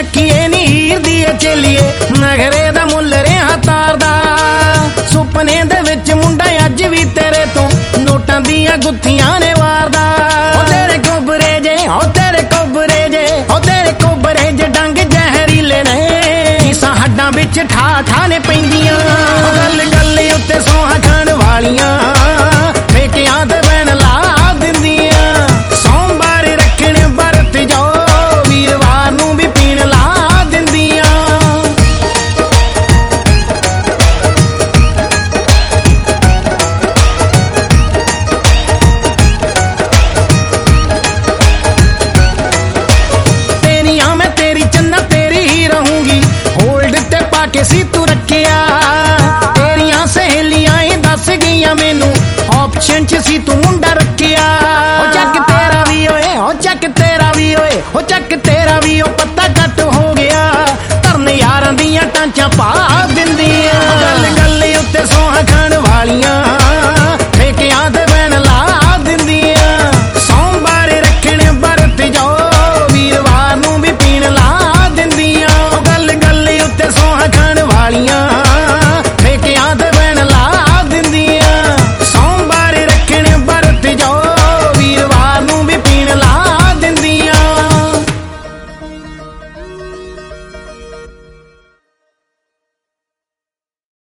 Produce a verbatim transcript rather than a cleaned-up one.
ਵੇਖੀਏ ਨੀ ਹੀਰ ਦੀ ਚੇਲੀਏ ਨਗਰੇ ਦਾ ਮੁੱਲ ਰਿਹਾ ਤਾਰਦਾ ਸੁਪਨੇ ਦੇ ਵਿੱਚ ਮੁੰਡਾ ਅੱਜ ਵੀ ਤੇਰੇ ਤੋਂ ਨੋਟਾਂ ਦੀਆਂ ਗੁੱਥੀਆਂ ਨੇ ਵਾਰਦਾ ਓ ਤੇਰੇ ਕੋਬਰੇ ਜੇ ਓ ਤੇਰੇ ਕੋਬਰੇ ਜੇ ਓ ਤੇਰੇ ਕੋਬਰੇ ਜੇ ਡੰਗ ਜ਼ਹਿਰੀਲੇ ਨੇ ਸਾਂ ਹੱਡਾਂ ਵਿੱਚ ਠਾ ਠਾ ਨੇ ਪੈਂਦੀਆਂ ਗੱਲ ਗੱਲ ਉੱਤੇ ਸੌਹਾਂ ਖਾਣ ਵਾਲੀਆਂ ਠੇਕਿਆਂ ਤੇ ਬੈਣ ਲਾ ਦਿੰਦੀਆਂ ਸੋਮਵਾਰ ਰੱਖਣ ਵਰਤ ਜੋ ਵੀਰਵਾਰ ਨੂੰ ਵੀ ਪੀਣ ਲਾ ਦਿੰਦੀਆਂ ਤੇਰੀਆਂ ਮੈਂ ਤੇਰੀ ਚੰਨਾ ਤੇਰੀ ਹੀ ਰਹੂੰਗੀ ਹੋਲਡ ਤੇ ਪਾ ਕੇ ਸੀ ਤੂੰ ਰੱਖਿਆ ਤੇਰੀਆਂ ਸਹੇਲੀਆਂ ਹੀ ਦੱਸ ਗਈਆਂ ਮੈਨੂੰ ਆਪਸ਼ਨ ਚ ਸੀ ਤੂੰ ਮੁੰਡਾ ਰੱਖਿਆ ਓ ਚੱਕ ਤੇਰਾ ਵੀ ਓਏ ਓ ਚੱਕ ਤੇਰਾ ਵੀ ਓਏ ਓ ਚੱਕ ਤੇਰਾ ਵੀ ਓ